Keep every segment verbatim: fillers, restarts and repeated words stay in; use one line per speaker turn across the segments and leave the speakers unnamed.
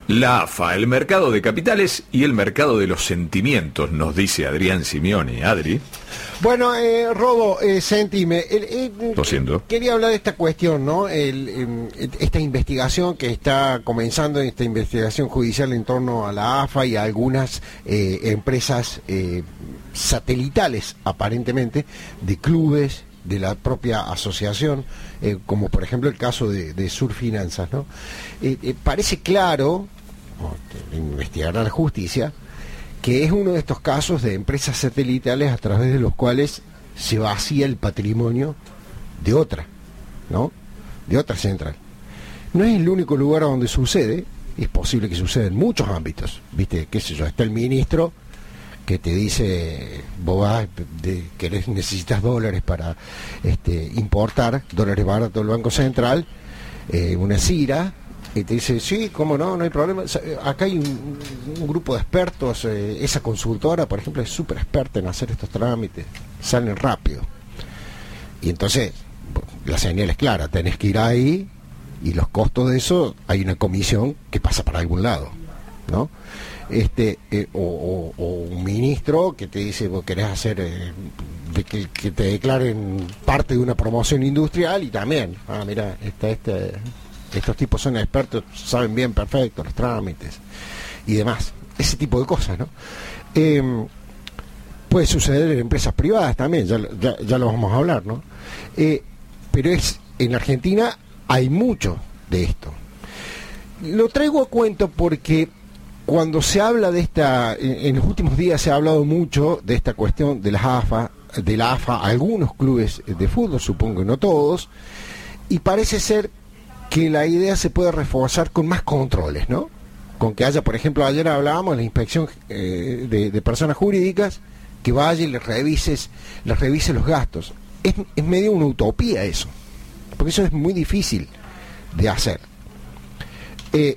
La A F A, el mercado de capitales y el mercado de los sentimientos, nos dice Adrián Simeoni. Adri.
Bueno, eh, Rodo, eh, sentime, el, el,
Lo siento.
Quería hablar de esta cuestión, ¿no? El, el, esta investigación que está comenzando, esta investigación judicial en torno a la A F A y a algunas eh, empresas eh, satelitales, aparentemente, de clubes, de la propia asociación, eh, como por ejemplo el caso de, de Surfinanzas, ¿no? Eh, eh, parece claro, investigará la justicia, que es uno de estos casos de empresas satelitales a través de los cuales se vacía el patrimonio de otra, ¿no? De otra central. No es el único lugar donde sucede, es posible que suceda en muchos ámbitos, ¿viste? Qué sé yo, está el ministro que te dice, vos vas, de, querés, necesitas dólares para este, importar, dólares baratos del Banco Central, eh, una CIRA, y te dice, sí, cómo no, no hay problema. Acá hay un, un grupo de expertos, eh, esa consultora, por ejemplo, es súper experta en hacer estos trámites, salen rápido. Y entonces, la señal es clara, tenés que ir ahí, y los costos de eso, hay una comisión que pasa para algún lado, ¿no? Este eh, o, o, o un ministro que te dice, vos querés hacer eh, de que, que te declaren parte de una promoción industrial, y también, ah, mira, está este... estos tipos son expertos, saben bien perfecto los trámites y demás, ese tipo de cosas, ¿no? Eh, puede suceder en empresas privadas también, ya, ya, ya lo vamos a hablar, ¿no? Eh, pero es en Argentina hay mucho de esto. Lo traigo a cuento porque cuando se habla de esta, en, en los últimos días se ha hablado mucho de esta cuestión de las A F A, de la A F A, algunos clubes de fútbol, supongo que no todos, y parece ser que la idea se puede reforzar con más controles, ¿no? Con que haya, por ejemplo, ayer hablábamos de la inspección eh, de, de personas jurídicas, que vaya y les revises, les revise los gastos. Es, es medio una utopía eso, porque eso es muy difícil de hacer. Eh,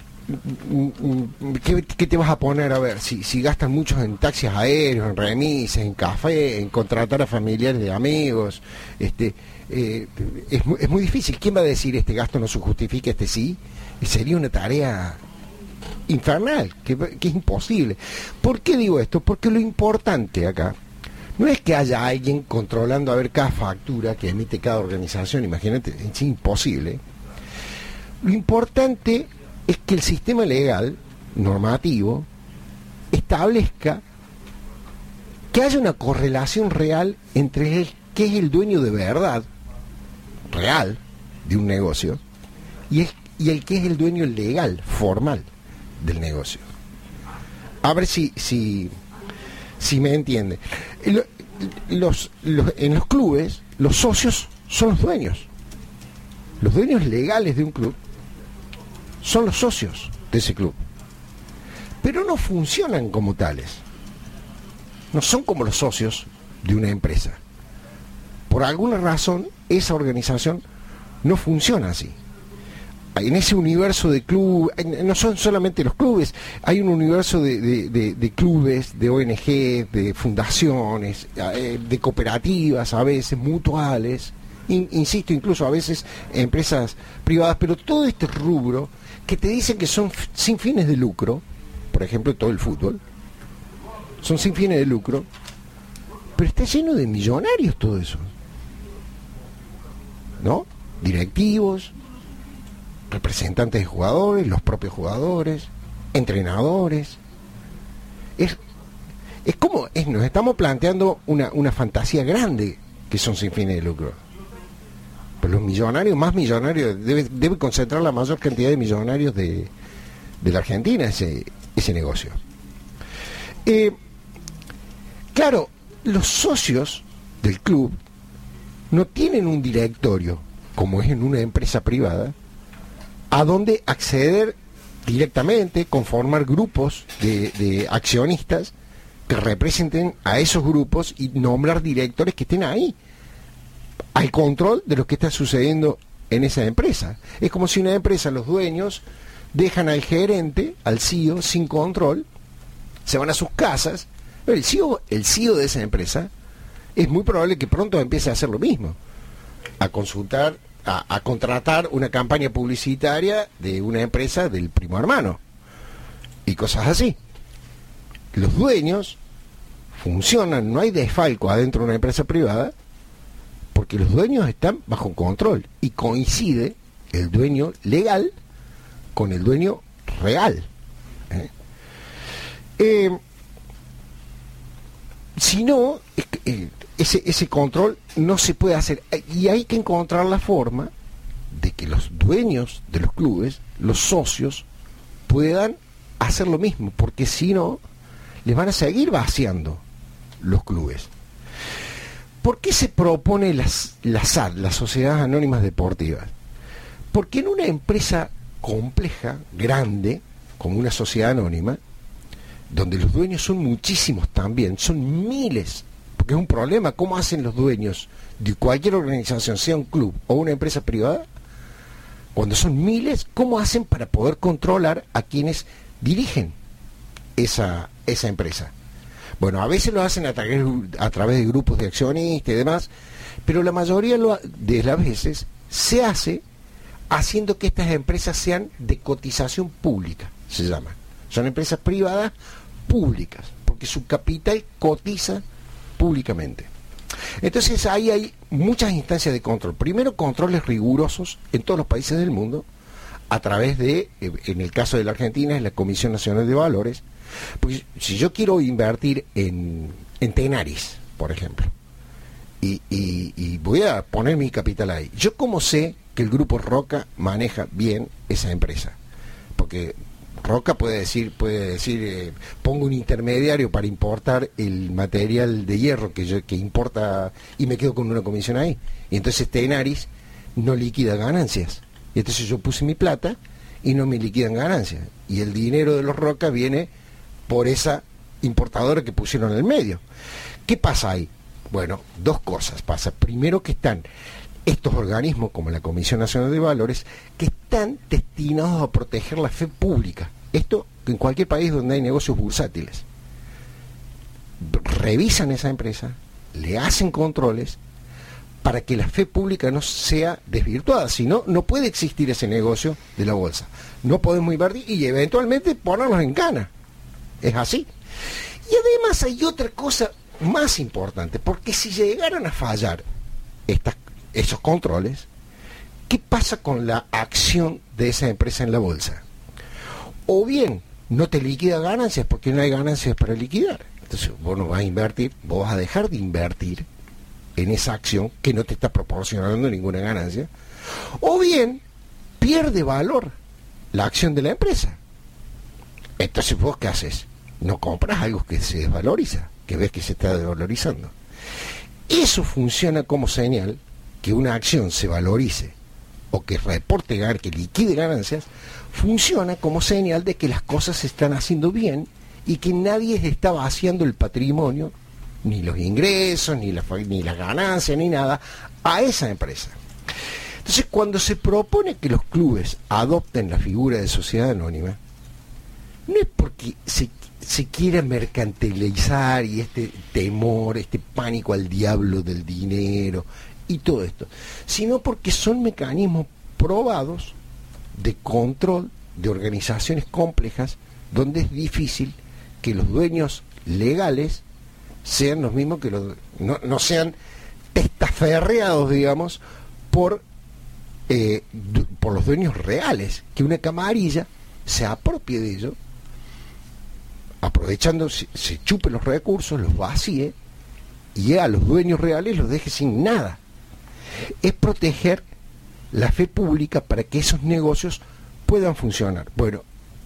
¿qué, ¿Qué te vas a poner a ver? Si, si gastan muchos en taxis aéreos, en remises, en café, en contratar a familiares de amigos, este... Eh, es, es muy difícil. ¿Quién va a decir este gasto no se justifica, este sí? Sería una tarea infernal, que, que es imposible. ¿Por qué digo esto? Porque lo importante acá no es que haya alguien controlando a ver cada factura que emite cada organización, imagínate, es imposible. Lo importante es que el sistema legal, normativo, establezca que haya una correlación real entre el que es el dueño de verdad real de un negocio y el, y el que es el dueño legal, formal del negocio. A ver si si, si me entiende. Los, los, en los clubes, los socios son los dueños. Los dueños legales de un club son los socios de ese club. Pero no funcionan como tales. No son como los socios de una empresa. Por alguna razón, esa organización no funciona así. En ese universo de clubes, no son solamente los clubes, hay un universo de, de, de, de clubes, de O N G, de fundaciones, de cooperativas, a veces mutuales, in, insisto, incluso a veces empresas privadas, pero todo este rubro que te dicen que son sin fines de lucro, por ejemplo, todo el fútbol, son sin fines de lucro, pero está lleno de millonarios todo eso, ¿no? Directivos, representantes de jugadores, los propios jugadores, entrenadores. Es, es como, es, nos estamos planteando una, una fantasía grande que son sin fines de lucro. Pero los millonarios, más millonarios, debe, debe concentrar la mayor cantidad de millonarios de, de la Argentina ese, ese negocio. Eh, claro, los socios del club no tienen un directorio, como es en una empresa privada, a donde acceder directamente, conformar grupos de, de accionistas que representen a esos grupos y nombrar directores que estén ahí, al control de lo que está sucediendo en esa empresa. Es como si una empresa, los dueños, dejan al gerente, al C E O, sin control, se van a sus casas. El C E O, el C E O de esa empresa, es muy probable que pronto empiece a hacer lo mismo, a consultar, a, a contratar una campaña publicitaria de una empresa del primo hermano, y cosas así. Los dueños funcionan, no hay desfalco adentro de una empresa privada, porque los dueños están bajo control y coincide el dueño legal con el dueño real. ¿eh? Eh, si no, eh, ese, ese control no se puede hacer, y hay que encontrar la forma de que los dueños de los clubes, los socios, puedan hacer lo mismo, porque si no, les van a seguir vaciando los clubes. ¿Por qué se propone las, la S A D, las Sociedades Anónimas Deportivas? Porque en una empresa compleja, grande, como una sociedad anónima, donde los dueños son muchísimos también, son miles, porque es un problema, ¿cómo hacen los dueños de cualquier organización, sea un club o una empresa privada? Cuando son miles, ¿cómo hacen para poder controlar a quienes dirigen esa, esa empresa? Bueno, a veces lo hacen a través, a través de grupos de accionistas y demás, pero la mayoría de las veces se hace haciendo que estas empresas sean de cotización pública, se llaman. Son empresas privadas públicas, porque su capital cotiza públicamente. Entonces ahí hay muchas instancias de control. Primero, controles rigurosos en todos los países del mundo, a través de, en el caso de la Argentina, es la Comisión Nacional de Valores. Porque si yo quiero invertir en, en Tenaris, por ejemplo, y, y, y voy a poner mi capital ahí, ¿yo cómo sé que el grupo Roca maneja bien esa empresa? Porque Roca puede decir, puede decir, eh, pongo un intermediario para importar el material de hierro que yo que importa y me quedo con una comisión ahí. Y entonces Tenaris no liquida ganancias. Y entonces yo puse mi plata y no me liquidan ganancias. Y el dinero de los Roca viene por esa importadora que pusieron en el medio. ¿Qué pasa ahí? Bueno, dos cosas pasa. Primero, que están estos organismos como la Comisión Nacional de Valores, que están destinados a proteger la fe pública. Esto en cualquier país donde hay negocios bursátiles. Revisan esa empresa, le hacen controles para que la fe pública no sea desvirtuada. Si no, no puede existir ese negocio de la bolsa. No podemos invertir y eventualmente ponerlos en cana. Es así. Y además hay otra cosa más importante, porque si llegaran a fallar estas, esos controles, ¿qué pasa con la acción de esa empresa en la bolsa? O bien no te liquida ganancias porque no hay ganancias para liquidar. Entonces vos no vas a invertir, vos vas a dejar de invertir en esa acción que no te está proporcionando ninguna ganancia. O bien pierde valor la acción de la empresa. Entonces vos, ¿qué haces? No compras algo que se desvaloriza, que ves que se está desvalorizando. Eso funciona como señal que una acción se valorice o que reporte ganar, que liquide ganancias, funciona como señal de que las cosas se están haciendo bien y que nadie está vaciando el patrimonio, ni los ingresos, ni, la, ni las ganancias, ni nada, a esa empresa. Entonces, cuando se propone que los clubes adopten la figura de sociedad anónima, no es porque se, se quiera mercantilizar y este temor, este pánico al diablo del dinero y todo esto, sino porque son mecanismos probados de control de organizaciones complejas donde es difícil que los dueños legales sean los mismos que los no, no sean testaferreados, digamos, por eh, por los dueños reales, que una camarilla se apropie de ello, aprovechando, se, se chupe los recursos, los vacíe y a los dueños reales los deje sin nada. Es proteger la fe pública para que esos negocios puedan funcionar. Bueno,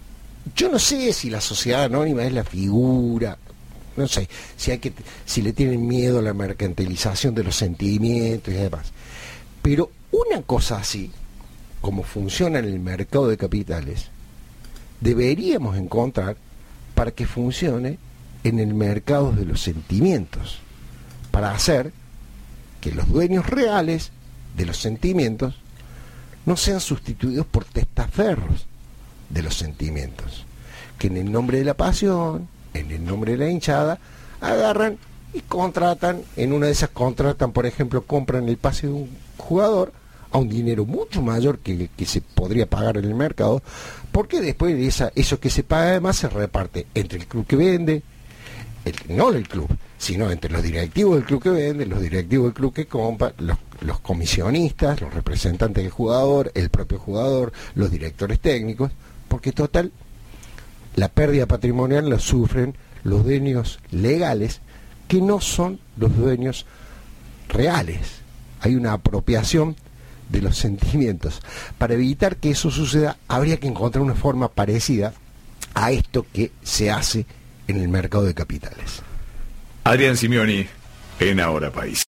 yo no sé si la sociedad anónima es la figura, no sé, si hay que, si le tienen miedo a la mercantilización de los sentimientos y demás. Pero una cosa así, como funciona en el mercado de capitales, deberíamos encontrar para que funcione en el mercado de los sentimientos, para hacer que los dueños reales de los sentimientos no sean sustituidos por testaferros de los sentimientos, que en el nombre de la pasión, en el nombre de la hinchada, agarran y contratan, en una de esas contratan, por ejemplo, compran el pase de un jugador a un dinero mucho mayor que el que se podría pagar en el mercado, porque después esa, eso que se paga además se reparte entre el club que vende, el, no el club, sino entre los directivos del club que vende, los directivos del club que compra, los, los comisionistas, los representantes del jugador, el propio jugador, los directores técnicos, porque total, la pérdida patrimonial la sufren los dueños legales, que no son los dueños reales. Hay una apropiación de los sentimientos. Para evitar que eso suceda, habría que encontrar una forma parecida a esto que se hace en el mercado de capitales.
Adrián Simioni, en Ahora País.